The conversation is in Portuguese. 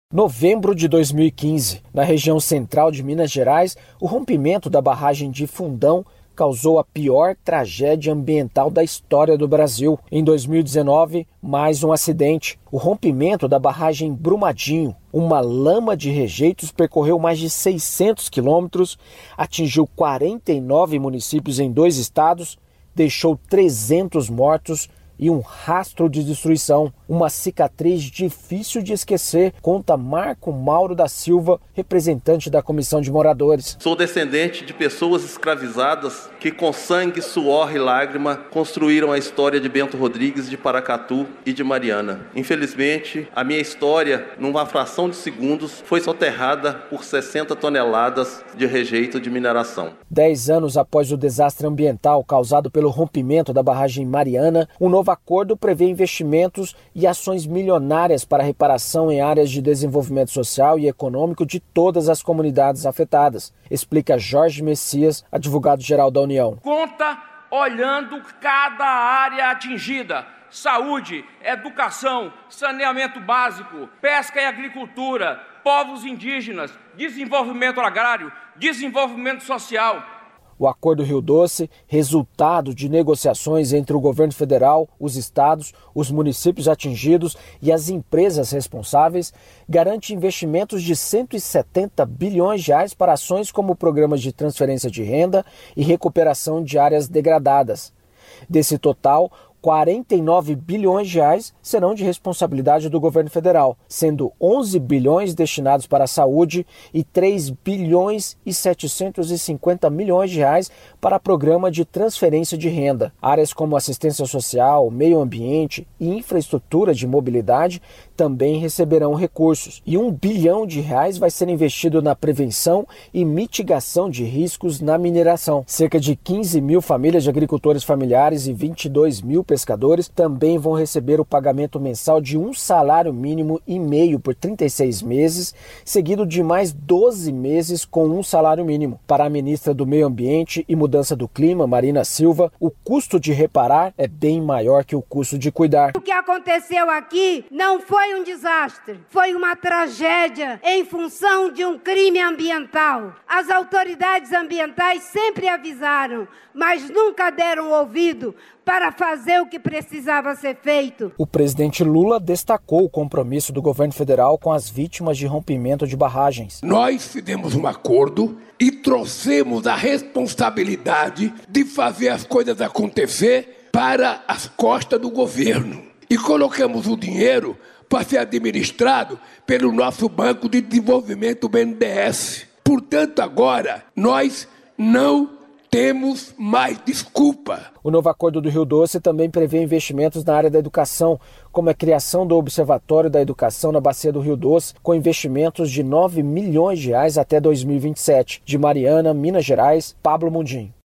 Novembro de 2015, na região central de Minas Gerais, o rompimento da barragem de Fundão causou a pior tragédia ambiental da história do Brasil. Em 2019, mais um acidente. O rompimento da barragem Brumadinho, uma lama de rejeitos, percorreu mais de 600 quilômetros, atingiu 49 municípios em 2 estados, deixou 300 mortos e um rastro de destruição. Uma cicatriz difícil de esquecer, conta Marco Mauro da Silva, representante da Comissão de Moradores. Sou descendente de pessoas escravizadas que com sangue, suor e lágrima construíram a história de Bento Rodrigues, de Paracatu e de Mariana. Infelizmente, a minha história, numa fração de segundos, foi soterrada por 60 toneladas de rejeito de mineração. 10 anos após o desastre ambiental causado pelo rompimento da barragem Mariana, um novo acordo prevê investimentos e ações milionárias para a reparação em áreas de desenvolvimento social e econômico de todas as comunidades afetadas, explica Jorge Messias, advogado-geral da União. Conta olhando cada área atingida: saúde, educação, saneamento básico, pesca e agricultura, povos indígenas, desenvolvimento agrário, desenvolvimento social. O Acordo Rio Doce, resultado de negociações entre o governo federal, os estados, os municípios atingidos e as empresas responsáveis, garante investimentos de 170 bilhões de reais para ações como programas de transferência de renda e recuperação de áreas degradadas. Desse total, 49 bilhões de reais serão de responsabilidade do governo federal, sendo 11 bilhões destinados para a saúde e 3 bilhões e 750 milhões de reais para programa de transferência de renda. Áreas como assistência social, meio ambiente e infraestrutura de mobilidade também receberão recursos. E 1 bilhão de reais vai ser investido na prevenção e mitigação de riscos na mineração. Cerca de 15 mil famílias de agricultores familiares e 22 mil pescadores também vão receber o pagamento mensal de um salário mínimo e meio por 36 meses, seguido de mais 12 meses com um salário mínimo. Para a ministra do Meio Ambiente e Mudança do Clima, Marina Silva, o custo de reparar é bem maior que o custo de cuidar. O que aconteceu aqui não foi um desastre, foi uma tragédia em função de um crime ambiental. As autoridades ambientais sempre avisaram, mas nunca deram ouvido para fazer o que precisava ser feito. O presidente Lula destacou o compromisso do governo federal com as vítimas de rompimento de barragens. Nós fizemos um acordo e trouxemos a responsabilidade de fazer as coisas acontecer para as costas do governo. E colocamos o dinheiro para ser administrado pelo nosso Banco de Desenvolvimento, o BNDES. Portanto, agora, nós não temos mais desculpa. O novo Acordo do Rio Doce também prevê investimentos na área da educação, como a criação do Observatório da Educação na Bacia do Rio Doce, com investimentos de 9 milhões de reais até 2027. De Mariana, Minas Gerais, Pablo Mundim.